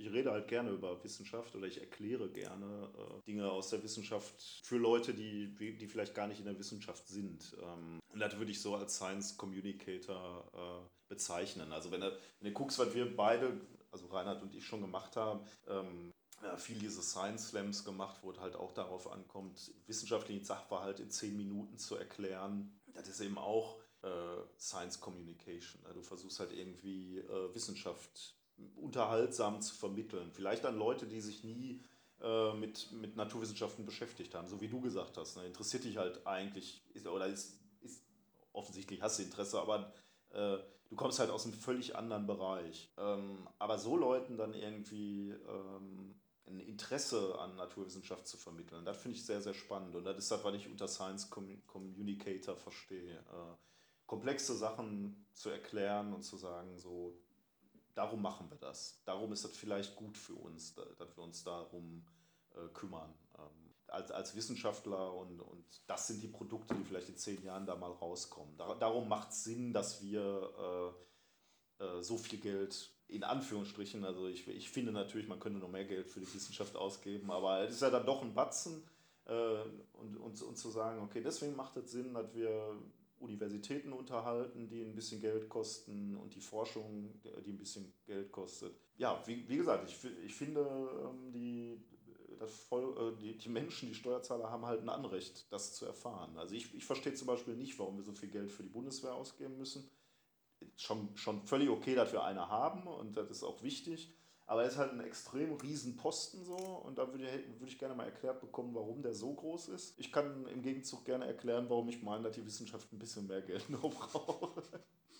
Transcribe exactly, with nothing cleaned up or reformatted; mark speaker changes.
Speaker 1: rede halt gerne über Wissenschaft oder ich erkläre gerne äh, Dinge aus der Wissenschaft für Leute, die, die vielleicht gar nicht in der Wissenschaft sind. Ähm, und das würde ich so als Science Communicator äh, bezeichnen. Also wenn du, wenn du guckst, was wir beide, also Reinhard und ich schon gemacht haben, ähm, ja, viel diese Science Slams gemacht, wo es halt auch darauf ankommt, wissenschaftlichen Sachverhalt in zehn Minuten zu erklären. Das ist eben auch äh, Science Communication. Ne? Du versuchst halt irgendwie äh, Wissenschaft unterhaltsam zu vermitteln. Vielleicht an Leute, die sich nie äh, mit, mit Naturwissenschaften beschäftigt haben, so wie du gesagt hast. Ne? Interessiert dich halt eigentlich, ist, oder ist, ist offensichtlich hast du Interesse, aber äh, du kommst halt aus einem völlig anderen Bereich. Ähm, aber so Leuten dann irgendwie ähm, ein Interesse an Naturwissenschaft zu vermitteln, das finde ich sehr, sehr spannend. Und das ist das, was ich unter Science Communicator verstehe. Äh, komplexe Sachen zu erklären und zu sagen, so, darum machen wir das. Darum ist das vielleicht gut für uns, da- dass wir uns darum äh, kümmern. Ähm, als, als Wissenschaftler und, und das sind die Produkte, die vielleicht in zehn Jahren da mal rauskommen. Da, darum macht es Sinn, dass wir äh, äh, so viel Geld in Anführungsstrichen, also ich, ich finde natürlich, man könnte noch mehr Geld für die Wissenschaft ausgeben, aber es ist ja dann doch ein Batzen äh, und, und, und zu sagen, okay, deswegen macht es Sinn, dass wir Universitäten unterhalten, die ein bisschen Geld kosten und die Forschung, die ein bisschen Geld kostet. Ja, wie, wie gesagt, ich, ich finde, ähm, die, das Voll, äh, die, die Menschen, die Steuerzahler haben halt ein Anrecht, das zu erfahren. Also ich, ich verstehe zum Beispiel nicht, warum wir so viel Geld für die Bundeswehr ausgeben müssen. Schon, schon völlig okay, dass wir eine haben und das ist auch wichtig. Aber er ist halt ein extrem riesen Posten so und da würde ich, würde ich gerne mal erklärt bekommen, warum der so groß ist. Ich kann im Gegenzug gerne erklären, warum ich meine, dass die Wissenschaft ein bisschen mehr Geld noch braucht.